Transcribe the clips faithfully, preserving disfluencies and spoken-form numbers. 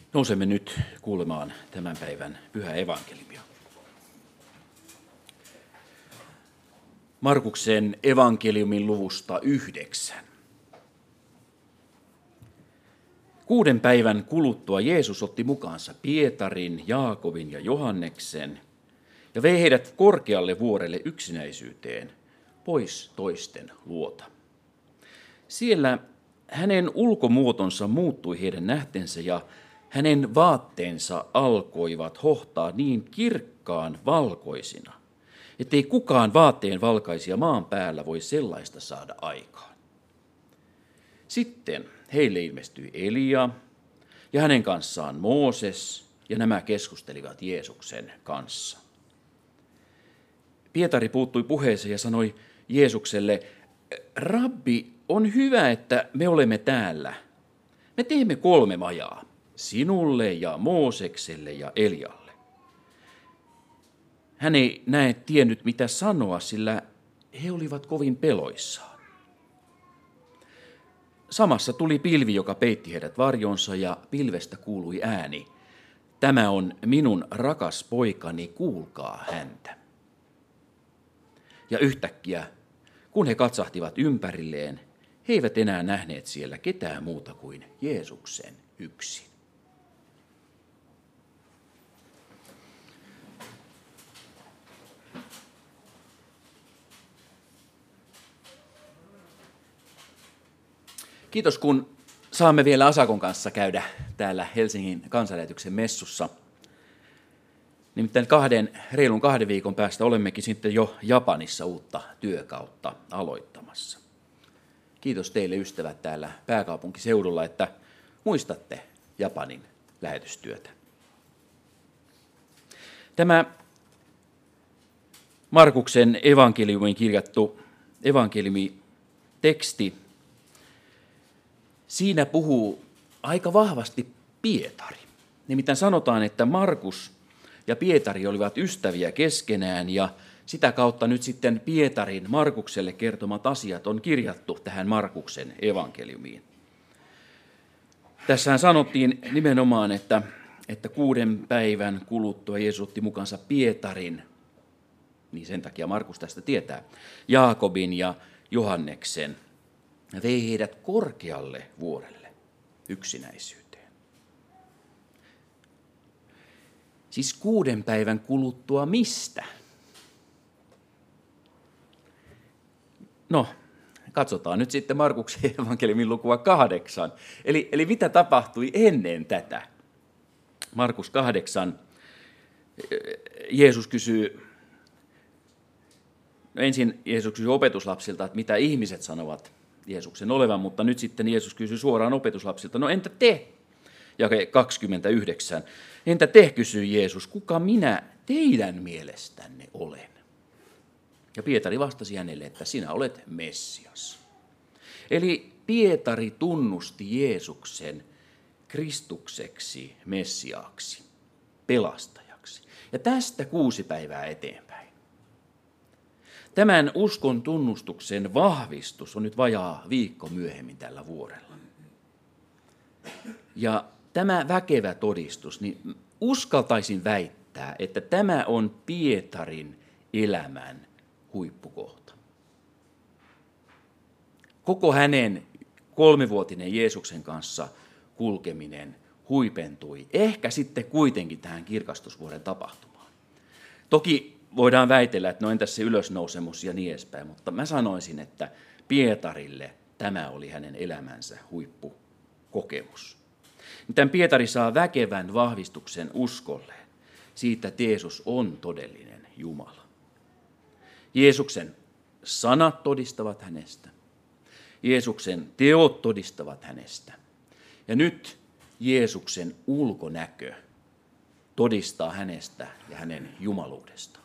Nousemme nyt kuulemaan tämän päivän pyhää evankeliumia. Markuksen evankeliumin luvusta yhdeksän. Kuuden päivän kuluttua Jeesus otti mukaansa Pietarin, Jaakobin ja Johanneksen ja vei heidät korkealle vuorelle yksinäisyyteen, pois toisten luota. Siellä hänen ulkomuotonsa muuttui heidän nähtensä ja hänen vaatteensa alkoivat hohtaa niin kirkkaan valkoisina, ettei kukaan vaatteen valkaisia maan päällä voi sellaista saada aikaan. Sitten heille ilmestyi Elia ja hänen kanssaan Mooses, ja nämä keskustelivat Jeesuksen kanssa. Pietari puuttui puheeseen ja sanoi Jeesukselle, Rabbi, on hyvä, että me olemme täällä. Me teemme kolme majaa, sinulle ja Moosekselle ja Elialle. Hän ei näe tiennyt mitä sanoa, sillä he olivat kovin peloissaan. Samassa tuli pilvi, joka peitti heidät varjonsa, ja pilvestä kuului ääni. Tämä on minun rakas poikani, kuulkaa häntä. Ja yhtäkkiä, kun he katsahtivat ympärilleen, he eivät enää nähneet siellä ketään muuta kuin Jeesuksen yksin. Kiitos, kun saamme vielä Asakon kanssa käydä täällä Helsingin kansanlähetyksen messussa. Nimittäin kahden, reilun kahden viikon päästä olemmekin sitten jo Japanissa uutta työkautta aloittamassa. Kiitos teille ystävät täällä pääkaupunkiseudulla, että muistatte Japanin lähetystyötä. Tämä Markuksen evankeliumiin kirjattu evankeliumiteksti, siinä puhuu aika vahvasti Pietari. Nimittäin sanotaan, että Markus ja Pietari olivat ystäviä keskenään ja sitä kautta nyt sitten Pietarin Markukselle kertomat asiat on kirjattu tähän Markuksen evankeliumiin. Tässähän sanottiin nimenomaan, että, että kuuden päivän kuluttua Jeesus otti mukansa Pietarin, niin sen takia Markus tästä tietää, Jaakobin ja Johanneksen, ja vei heidät korkealle vuorelle yksinäisyyteen. Siis kuuden päivän kuluttua mistä? No, katsotaan nyt sitten Markuksen evankeliumin lukua kahdeksan. Eli, eli mitä tapahtui ennen tätä? Markus kahdeksan. Jeesus kysyy, no ensin Jeesus kysyy opetuslapsilta, että mitä ihmiset sanovat Jeesuksen olevan, mutta nyt sitten Jeesus kysyy suoraan opetuslapsilta, no entä te? Jake kaksikymmentäyhdeksän. Entä te, kysyy Jeesus, kuka minä teidän mielestänne olen? Ja Pietari vastasi hänelle, että sinä olet Messias. Eli Pietari tunnusti Jeesuksen Kristukseksi, Messiaaksi, pelastajaksi. Ja tästä kuusi päivää eteenpäin. Tämän uskon tunnustuksen vahvistus on nyt vajaa viikko myöhemmin tällä vuorella. Ja tämä väkevä todistus, niin uskaltaisin väittää, että tämä on Pietarin elämän huippukohta. Koko hänen kolmivuotinen Jeesuksen kanssa kulkeminen huipentui ehkä sitten kuitenkin tähän kirkastusvuoden tapahtumaan. Toki voidaan väitellä, että no entäs se ylösnousemus ja niin edespäin, mutta mä sanoisin, että Pietarille tämä oli hänen elämänsä huippukokemus. Tämän Pietari saa väkevän vahvistuksen uskolleen siitä, että Jeesus on todellinen Jumala. Jeesuksen sanat todistavat hänestä. Jeesuksen teot todistavat hänestä. Ja nyt Jeesuksen ulkonäkö todistaa hänestä ja hänen jumaluudestaan.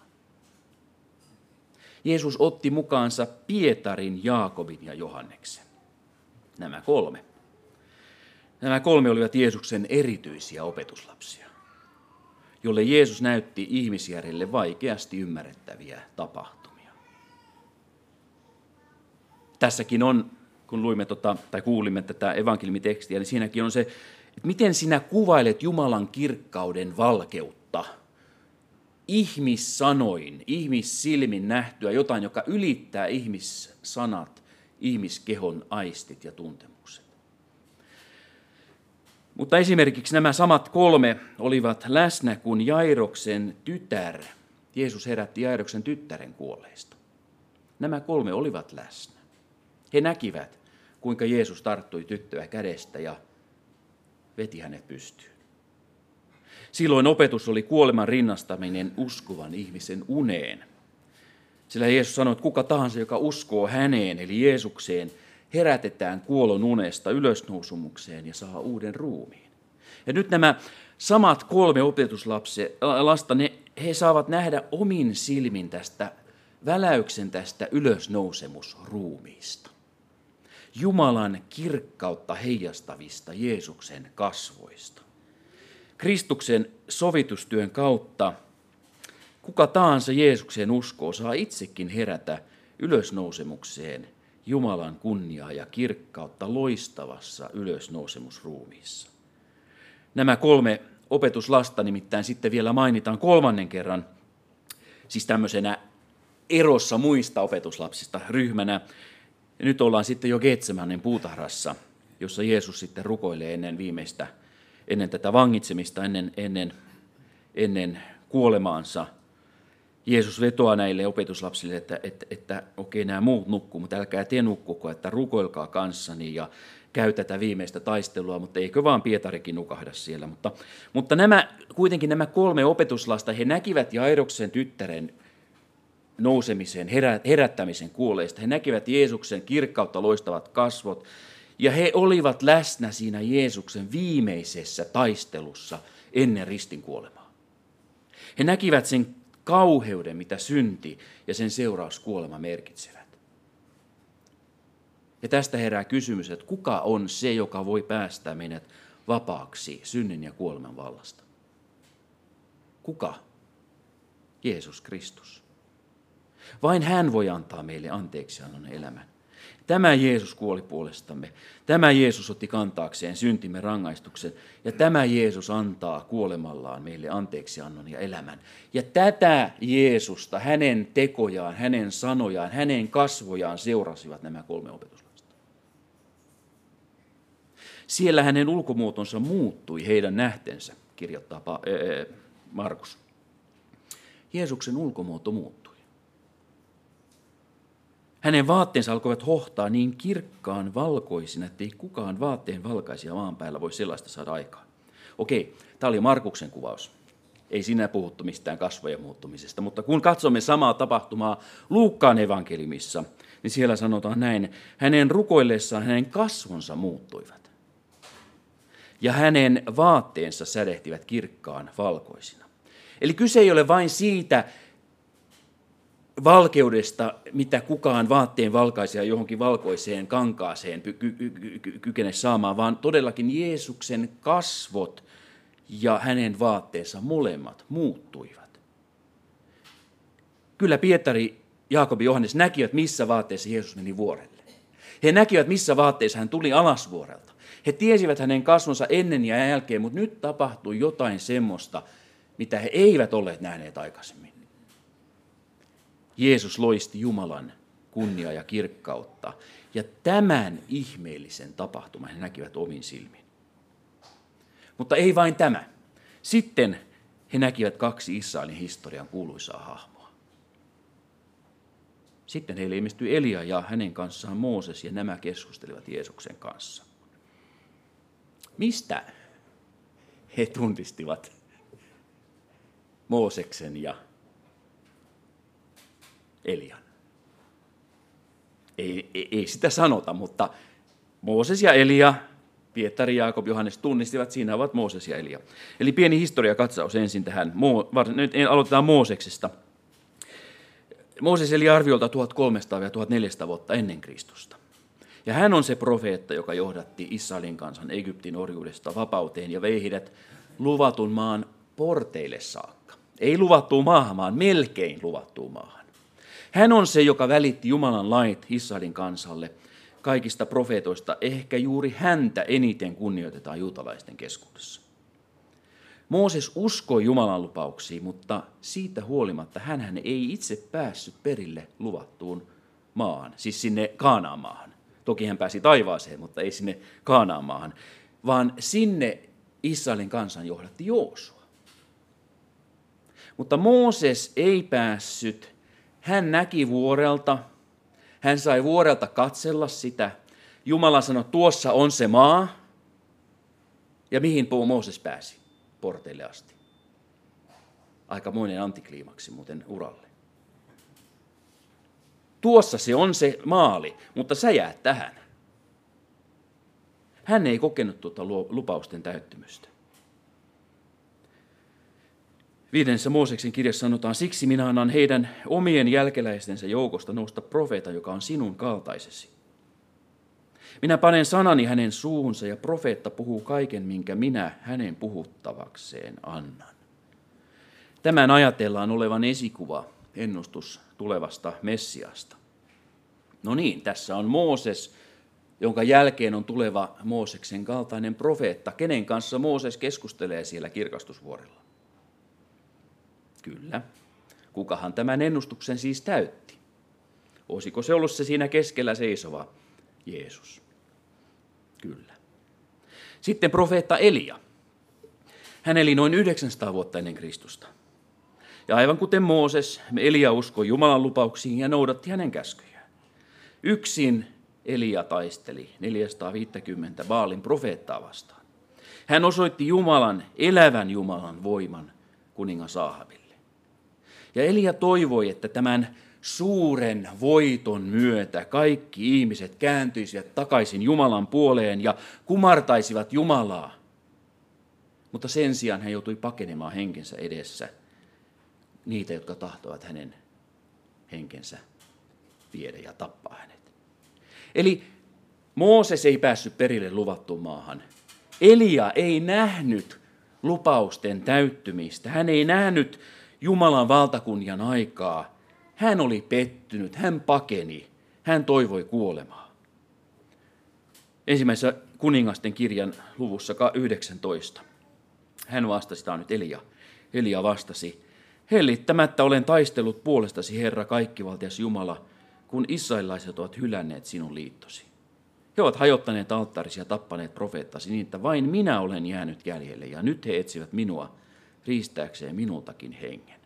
Jeesus otti mukaansa Pietarin, Jaakobin ja Johanneksen. Nämä kolme. Nämä kolme olivat Jeesuksen erityisiä opetuslapsia, jolle Jeesus näytti ihmisjärjelle vaikeasti ymmärrettäviä tapahtumia. Tässäkin on, kun luimme tota, tai kuulimme tätä evankeliumitekstiä, niin siinäkin on se että miten sinä kuvailet Jumalan kirkkauden valkeutta, ihmissanoin, ihmissilmin nähtyä jotain, joka ylittää ihmissanat, ihmiskehon aistit ja tuntemukset. Mutta esimerkiksi nämä samat kolme olivat läsnä, kun Jairoksen tytär, Jeesus herätti Jairoksen tyttären kuolleista. Nämä kolme olivat läsnä. He näkivät, kuinka Jeesus tarttui tyttöä kädestä ja veti hänet pystyyn. Silloin opetus oli kuoleman rinnastaminen uskovan ihmisen uneen. Sillä Jeesus sanoi, että kuka tahansa, joka uskoo häneen, eli Jeesukseen, herätetään kuolon unesta ylösnousumukseen ja saa uuden ruumiin. Ja nyt nämä samat kolme opetuslasta, ne, he saavat nähdä omin silmin tästä väläyksen tästä ylösnousemusruumiista. Jumalan kirkkautta heijastavista Jeesuksen kasvoista. Kristuksen sovitustyön kautta kuka tahansa Jeesukseen uskoo, saa itsekin herätä ylösnousemukseen Jumalan kunniaa ja kirkkautta loistavassa ylösnousemusruumiissa. Nämä kolme opetuslasta nimittäin sitten vielä mainitaan kolmannen kerran, siis tämmöisenä erossa muista opetuslapsista ryhmänä. Ja nyt ollaan sitten jo Getsemanen puutarhassa, jossa Jeesus sitten rukoilee ennen viimeistä, ennen tätä vangitsemista, ennen, ennen, ennen kuolemaansa. Jeesus vetoaa näille opetuslapsille, että, että, että okei, nämä muut nukkuu, mutta älkää te nukkuko, että rukoilkaa kanssani ja käy tätä viimeistä taistelua, mutta eikö vaan Pietarikin nukahda siellä. Mutta, mutta nämä, kuitenkin nämä kolme opetuslasta, he näkivät Jairoksen tyttären nousemisen, herä, herättämisen kuolleista. He näkivät Jeesuksen kirkkautta loistavat kasvot, ja he olivat läsnä siinä Jeesuksen viimeisessä taistelussa ennen ristin kuolemaa. He näkivät sen kauheuden, mitä synti ja sen seurauskuolema merkitsevät. Ja tästä herää kysymys, että kuka on se, joka voi päästää meidät vapaaksi synnin ja kuoleman vallasta? Kuka? Jeesus Kristus. Vain hän voi antaa meille anteeksiannon elämän. Tämä Jeesus kuoli puolestamme. Tämä Jeesus otti kantaakseen syntimme rangaistuksen. Ja tämä Jeesus antaa kuolemallaan meille anteeksiannon ja elämän. Ja tätä Jeesusta, hänen tekojaan, hänen sanojaan, hänen kasvojaan seurasivat nämä kolme opetuslasta. Siellä hänen ulkomuotonsa muuttui heidän nähtensä, kirjoittaa Markus. Jeesuksen ulkomuoto muuttui. Hänen vaatteensa alkoivat hohtaa niin kirkkaan valkoisina, ettei kukaan vaatteen valkaisia maan päällä voi sellaista saada aikaan. Okei, tämä oli Markuksen kuvaus. Ei siinä puhuttu mistään kasvojen muuttumisesta, mutta kun katsomme samaa tapahtumaa Luukkaan evankeliumissa, niin siellä sanotaan näin, hänen rukoillessaan hänen kasvonsa muuttuivat. Ja hänen vaatteensa sädehtivät kirkkaan valkoisina. Eli kyse ei ole vain siitä, valkeudesta, mitä kukaan vaatteen valkaisija johonkin valkoiseen kankaaseen kykene saamaan, vaan todellakin Jeesuksen kasvot ja hänen vaatteensa molemmat muuttuivat. Kyllä Pietari, Jaakob ja Johannes näkivät, missä vaatteessa Jeesus meni vuorelle. He näkivät, missä vaatteessa hän tuli alas vuorelta. He tiesivät hänen kasvonsa ennen ja jälkeen, mutta nyt tapahtui jotain semmoista, mitä he eivät olleet nähneet aikaisemmin. Jeesus loisti Jumalan kunniaa ja kirkkautta, ja tämän ihmeellisen tapahtuman he näkivät omin silmin. Mutta ei vain tämä. Sitten he näkivät kaksi Israelin historian kuuluisaa hahmoa. Sitten heille ilmestyi Elia ja hänen kanssaan Mooses, ja nämä keskustelivat Jeesuksen kanssa. Mistä he tunnistivat Mooseksen ja Elian? Ei, ei, ei sitä sanota, mutta Mooses ja Elia, Pietari, Jaakob, Johannes tunnistivat, siinä ovat Mooses ja Elia. Eli pieni historiakatsaus ensin tähän. Nyt aloitetaan Mooseksesta. Mooses eli arviolta tuhatkolmesataa tuhatneljäsataa vuotta ennen Kristusta. Ja hän on se profeetta, joka johdatti Israelin kansan Egyptin orjuudesta vapauteen ja vei heidät luvatun maan porteille saakka. Ei luvattuun maahan, vaan melkein luvattuun maahan. Hän on se, joka välitti Jumalan lait Israelin kansalle kaikista profeetoista ehkä juuri häntä eniten kunnioitetaan juutalaisten keskuudessa. Mooses uskoi Jumalan lupauksiin, mutta siitä huolimatta hänhän ei itse päässyt perille luvattuun maahan, siis sinne Kaanaan maahan. Toki hän pääsi taivaaseen, mutta ei sinne Kaanaan maahan, vaan sinne Israelin kansan johdatti Joosua. Mutta Mooses ei päässyt. Hän näki vuorelta, hän sai vuorelta katsella sitä. Jumala sanoi, tuossa on se maa. Ja mihin Mooses pääsi? Porteille asti. Aikamoinen antikliimaksi muuten uralle. Tuossa se on se maali, mutta sä jäät tähän. Hän ei kokenut tuota lupausten täyttymystä. Viidennessä Mooseksen kirjassa sanotaan, siksi minä annan heidän omien jälkeläistensä joukosta nousta profeeta, joka on sinun kaltaisesi. Minä panen sanani hänen suuhunsa ja profeetta puhuu kaiken, minkä minä hänen puhuttavakseen annan. Tämän ajatellaan olevan esikuva, ennustus tulevasta Messiasta. No niin, tässä on Mooses, jonka jälkeen on tuleva Mooseksen kaltainen profeetta. Kenen kanssa Mooses keskustelee siellä kirkastusvuorella? Kyllä. Kukahan tämän ennustuksen siis täytti? Olisiko se ollut se siinä keskellä seisova Jeesus? Kyllä. Sitten profeetta Elia. Hän eli noin yhdeksänsataa vuotta ennen Kristusta. Ja aivan kuten Mooses, Elia uskoi Jumalan lupauksiin ja noudatti hänen käskyjään. Yksin Elia taisteli neljäsataaviisikymmentä Baalin profeettaa vastaan. Hän osoitti Jumalan, elävän Jumalan voiman kuningas Ahabille. Ja Elia toivoi, että tämän suuren voiton myötä kaikki ihmiset kääntyisivät takaisin Jumalan puoleen ja kumartaisivat Jumalaa. Mutta sen sijaan hän joutui pakenemaan henkensä edessä niitä, jotka tahtovat hänen henkensä viedä ja tappaa hänet. Eli Mooses ei päässyt perille luvattuun maahan. Elia ei nähnyt lupausten täyttymistä. Hän ei nähnyt Jumalan valtakunnan aikaa. Hän oli pettynyt, hän pakeni, hän toivoi kuolemaa. Ensimmäisessä kuningasten kirjan luvussa yhdeksäntoista. Hän vastasi, tämä on nyt Elia. Elia vastasi, hellittämättä olen taistellut puolestasi, Herra, kaikkivaltias Jumala, kun israelilaiset ovat hylänneet sinun liittosi. He ovat hajottaneet alttarisi ja tappaneet profeettasi niin, että vain minä olen jäänyt jäljelle, ja nyt he etsivät minua riistääkseen minultakin hengen.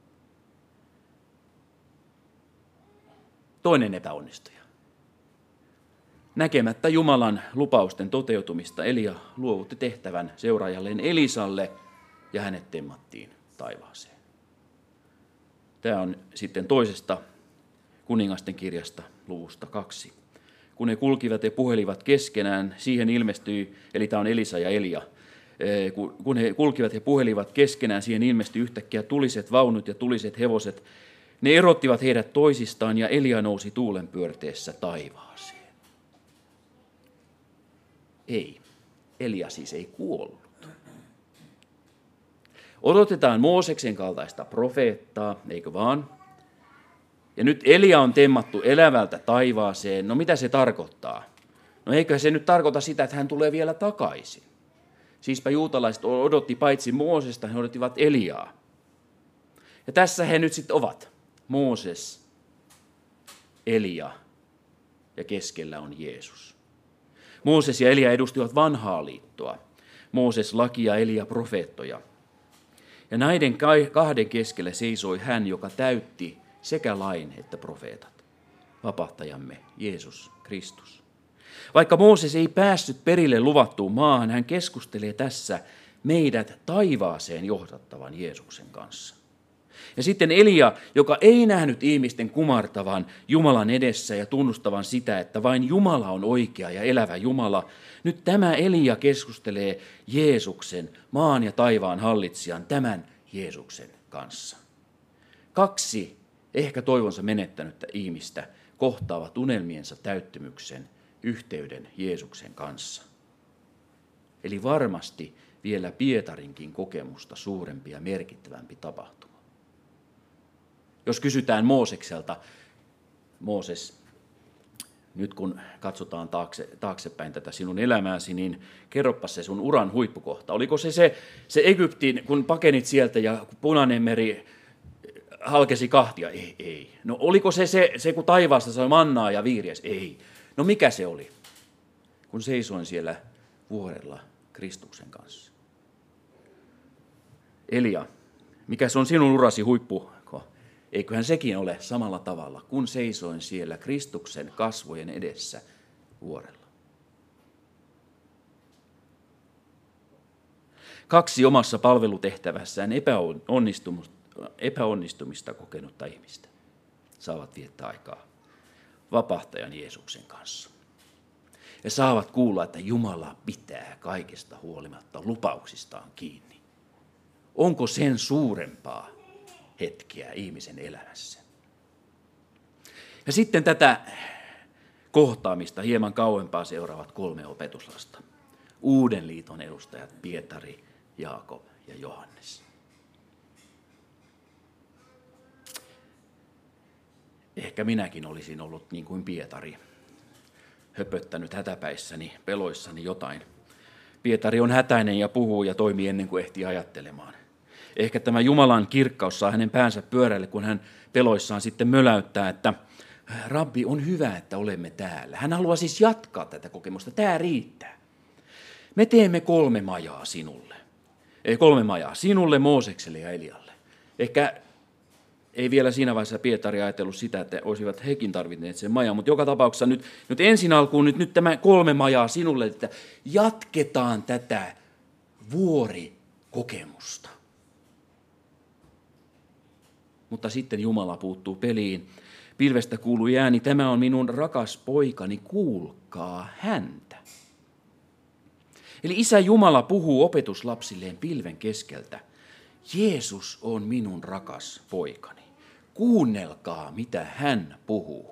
Toinen epäonnistuja. Näkemättä Jumalan lupausten toteutumista Elia luovutti tehtävän seuraajalleen Elisalle ja hänet temmattiin taivaaseen. Tämä on sitten toisesta kuningasten kirjasta luvusta kaksi. Kun he kulkivat ja puhelivat keskenään, siihen ilmestyi, eli tämä on Elisa ja Elia, kun he kulkivat ja puhelivat keskenään, siihen ilmestyi yhtäkkiä tuliset vaunut ja tuliset hevoset. Ne erottivat heidät toisistaan ja Elia nousi tuulen pyörteessä taivaaseen. Ei, Elia siis ei kuollut. Odotetaan Mooseksen kaltaista profeettaa, eikö vaan? Ja nyt Elia on temmattu elävältä taivaaseen. No mitä se tarkoittaa? No eikö se nyt tarkoita sitä, että hän tulee vielä takaisin? Siispä juutalaiset odotti paitsi Moosesta, he odottivat Eliaa. Ja tässä he nyt sitten ovat. Mooses, Elia ja keskellä on Jeesus. Mooses ja Elia edustivat vanhaa liittoa. Mooses lakia, Elia profeettoja. Ja näiden kahden keskellä seisoi hän, joka täytti sekä lain että profeetat. Vapahtajamme Jeesus Kristus. Vaikka Mooses ei päässyt perille luvattuun maahan, hän keskustelee tässä meidät taivaaseen johdattavan Jeesuksen kanssa. Ja sitten Elia, joka ei nähnyt ihmisten kumartavan Jumalan edessä ja tunnustavan sitä, että vain Jumala on oikea ja elävä Jumala. Nyt tämä Elia keskustelee Jeesuksen, maan ja taivaan hallitsijan, tämän Jeesuksen kanssa. Kaksi ehkä toivonsa menettänyttä ihmistä kohtaavat unelmiensa täyttymyksen yhteyden Jeesuksen kanssa. Eli varmasti vielä Pietarinkin kokemusta suurempi ja merkittävämpi tapahtuma. Jos kysytään Moosekselta, Mooses, nyt kun katsotaan taakse, taaksepäin tätä sinun elämääsi, niin kerropa se sun uran huippukohta. Oliko se se, se Egyptin, kun pakenit sieltä ja Punainen meri halkesi kahtia? Ei, ei. No oliko se se, se kun taivaasta sai mannaa ja viiriäs? Ei. No mikä se oli? Kun seisoin siellä vuorella Kristuksen kanssa. Elia, mikä se on sinun urasi huippu? Eiköhän sekin ole samalla tavalla, kun seisoin siellä Kristuksen kasvojen edessä vuorella. Kaksi omassa palvelutehtävässään epäonnistumista kokenutta ihmistä saavat viettää aikaa vapahtajan Jeesuksen kanssa. Ja saavat kuulla, että Jumala pitää kaikesta huolimatta lupauksistaan kiinni. Onko sen suurempaa hetkiä ihmisen elämässä? Ja sitten tätä kohtaamista hieman kauempaa seuraavat kolme opetuslasta. Uuden liiton edustajat Pietari, Jaakob ja Johannes. Ehkä minäkin olisin ollut niin kuin Pietari, höpöttänyt hätäpäissäni, peloissani jotain. Pietari on hätäinen ja puhuu ja toimii ennen kuin ehtii ajattelemaan. Ehkä tämä Jumalan kirkkaus saa hänen päänsä pyörälle, kun hän peloissaan sitten möläyttää, että Rabbi, on hyvä, että olemme täällä. Hän haluaa siis jatkaa tätä kokemusta. Tämä riittää. Me teemme kolme majaa sinulle. Ei kolme majaa. Sinulle, Moosekselle ja Elialle. Ehkä ei vielä siinä vaiheessa Pietari ajatellut sitä, että olisivat hekin tarvinneet sen majan, mutta joka tapauksessa nyt, nyt ensin alkuun nyt, nyt tämä kolme majaa sinulle, että jatketaan tätä vuorikokemusta. Mutta sitten Jumala puuttuu peliin. Pilvestä kuului ääni, tämä on minun rakas poikani, kuulkaa häntä. Eli Isä Jumala puhuu opetuslapsilleen pilven keskeltä. Jeesus on minun rakas poikani. Kuunnelkaa, mitä hän puhuu.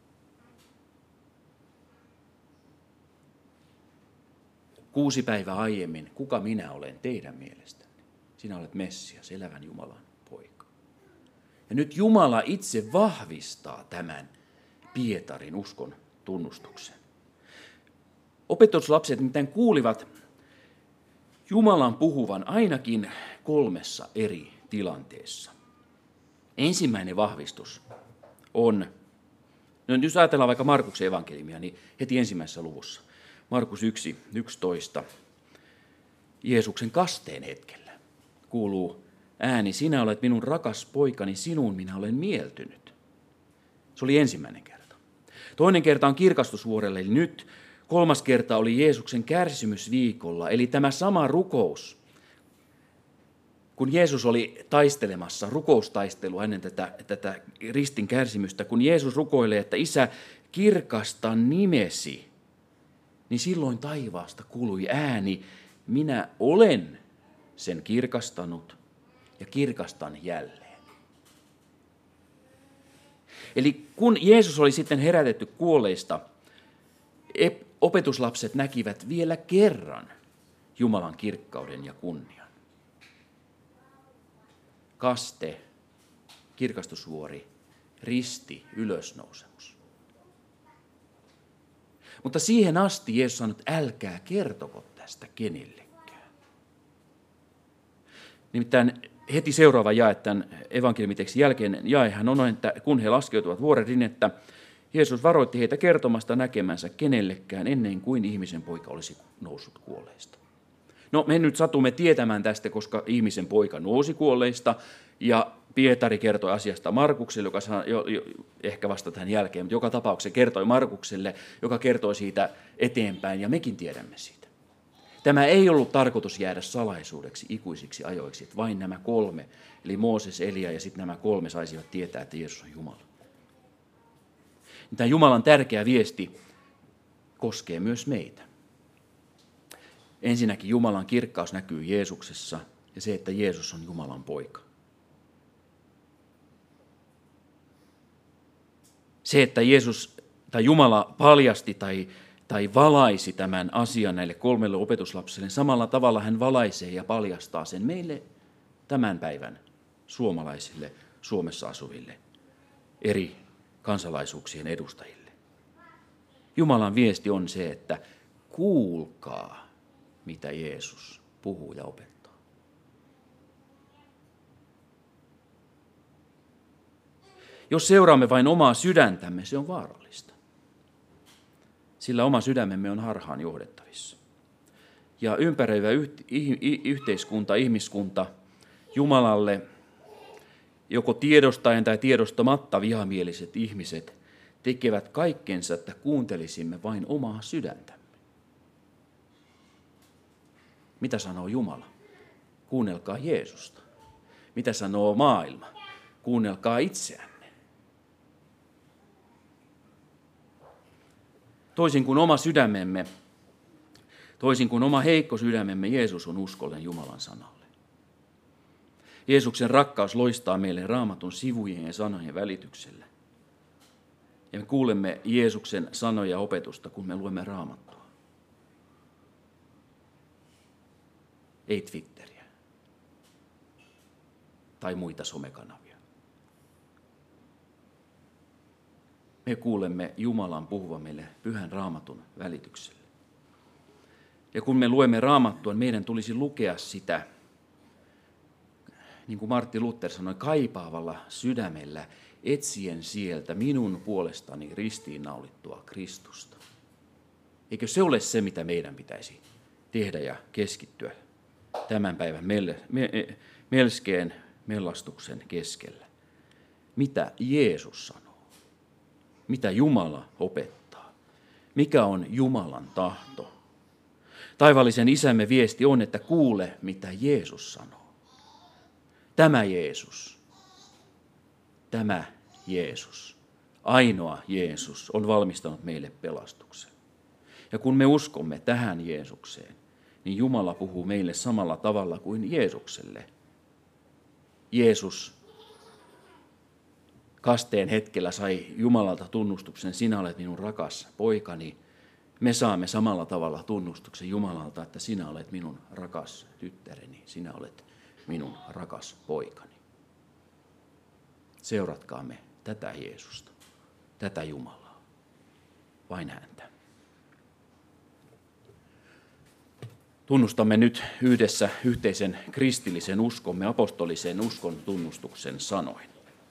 Kuusi päivää aiemmin, kuka minä olen teidän mielestänne? Sinä olet Messias, elävän Jumalan poika. Ja nyt Jumala itse vahvistaa tämän Pietarin uskon tunnustuksen. Opetuslapset nimittäin kuulivat Jumalan puhuvan ainakin kolmessa eri tilanteessa. Ensimmäinen vahvistus on, no jos ajatellaan vaikka Markuksen evankeliumia, niin heti ensimmäisessä luvussa, Markus yksi, yksitoista, Jeesuksen kasteen hetkellä kuuluu ääni, sinä olet minun rakas poikani, sinuun minä olen mieltynyt. Se oli ensimmäinen kerta. Toinen kerta on kirkastusvuorelle, eli nyt. Kolmas kerta oli Jeesuksen kärsimysviikolla, eli tämä sama rukous, kun Jeesus oli taistelemassa, rukoustaistelua ennen tätä, tätä ristin kärsimystä, kun Jeesus rukoilee, että Isä, kirkasta nimesi, niin silloin taivaasta kuului ääni, minä olen sen kirkastanut ja kirkastan jälleen. Eli kun Jeesus oli sitten herätetty kuolleista, opetuslapset näkivät vielä kerran Jumalan kirkkauden ja kunnian. Kaste, kirkastusvuori, risti, ylösnousemus. Mutta siihen asti Jeesus sanoi, että älkää kertoko tästä kenellekään. Nimittäin heti seuraava jae tämän evankeliumitekstin jälkeen jaehan on, että kun he laskeutuvat vuoren rinnettä, Jeesus varoitti heitä kertomasta näkemänsä kenellekään ennen kuin ihmisen poika olisi noussut kuolleista. No me nyt satumme tietämään tästä, koska ihmisen poika nousi kuolleista ja Pietari kertoi asiasta Markukselle, joka saa jo, jo, ehkä vasta tämän jälkeen, mutta joka tapauksessa kertoi Markukselle, joka kertoi siitä eteenpäin ja mekin tiedämme siitä. Tämä ei ollut tarkoitus jäädä salaisuudeksi ikuisiksi ajoiksi, että vain nämä kolme, eli Mooses, Elia ja sitten nämä kolme saisivat tietää, että Jeesus on Jumala. Tämä Jumalan tärkeä viesti koskee myös meitä. Ensinnäkin Jumalan kirkkaus näkyy Jeesuksessa ja se, että Jeesus on Jumalan poika. Se, että Jeesus tai Jumala paljasti tai, tai valaisi tämän asian näille kolmelle opetuslapselle, samalla tavalla hän valaisee ja paljastaa sen meille tämän päivän suomalaisille, Suomessa asuville, eri kansalaisuuksien edustajille. Jumalan viesti on se, että kuulkaa, mitä Jeesus puhuu ja opettaa. Jos seuraamme vain omaa sydäntämme, se on vaarallista. Sillä oma sydämemme on harhaan johdettavissa. Ja ympäröivä yhteiskunta, ihmiskunta, Jumalalle joko tiedostaen tai tiedostamatta vihamieliset ihmiset tekevät kaikkensa, että kuuntelisimme vain omaa sydäntämme. Mitä sanoo Jumala? Kuunnelkaa Jeesusta. Mitä sanoo maailma? Kuunnelkaa itseänne. Toisin kuin oma sydämemme, toisin kuin oma heikko sydämemme, Jeesus on uskollinen Jumalan sanalle. Jeesuksen rakkaus loistaa meille Raamatun sivujen ja sanojen välityksellä. Ja me kuulemme Jeesuksen sanoja ja opetusta, kun me luemme Raamattua. Ei Twitteriä tai muita somekanavia. Me kuulemme Jumalan puhuvan meille pyhän Raamatun välityksellä. Ja kun me luemme Raamattua, meidän tulisi lukea sitä, niin kuin Martin Luther sanoi, kaipaavalla sydämellä, etsien sieltä minun puolestani ristiinnaulittua Kristusta. Eikö se ole se, mitä meidän pitäisi tehdä ja keskittyä tämän päivän melskeen mellastuksen keskellä? Mitä Jeesus sanoo? Mitä Jumala opettaa? Mikä on Jumalan tahto? Taivaallisen isämme viesti on, että kuule, mitä Jeesus sanoo. Tämä Jeesus, tämä Jeesus, ainoa Jeesus on valmistanut meille pelastuksen. Ja kun me uskomme tähän Jeesukseen, niin Jumala puhuu meille samalla tavalla kuin Jeesukselle. Jeesus kasteen hetkellä sai Jumalalta tunnustuksen, sinä olet minun rakas poikani. Me saamme samalla tavalla tunnustuksen Jumalalta, että sinä olet minun rakas tyttäreni, sinä olet minun rakas poikani. Seuratkaamme tätä Jeesusta, tätä Jumalaa, vain häntä. Tunnustamme nyt yhdessä yhteisen kristillisen uskomme, apostolisen uskon tunnustuksen sanoin.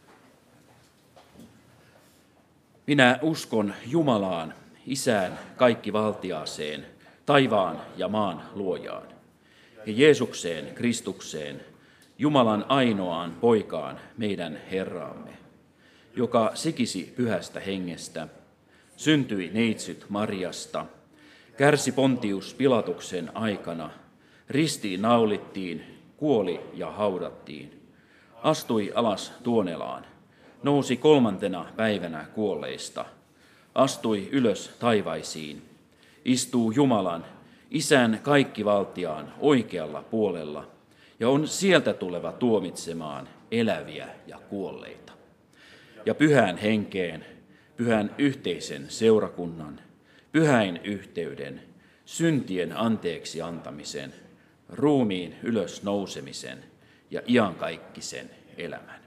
Minä uskon Jumalaan, Isään kaikkivaltiaaseen, taivaan ja maan luojaan, ja Jeesukseen, Kristukseen, Jumalan ainoaan poikaan, meidän Herraamme, joka sikisi pyhästä hengestä, syntyi neitsyt Mariasta, kärsi Pontius Pilatuksen aikana, ristiin naulittiin, kuoli ja haudattiin, astui alas tuonelaan, nousi kolmantena päivänä kuolleista, astui ylös taivaisiin, istuu Jumalan, Isän kaikkivaltiaan oikealla puolella, ja on sieltä tuleva tuomitsemaan eläviä ja kuolleita. Ja pyhään henkeen, pyhän yhteisen seurakunnan, pyhäin yhteyden, syntien anteeksi antamisen, ruumiin ylös nousemisen ja iankaikkisen elämän.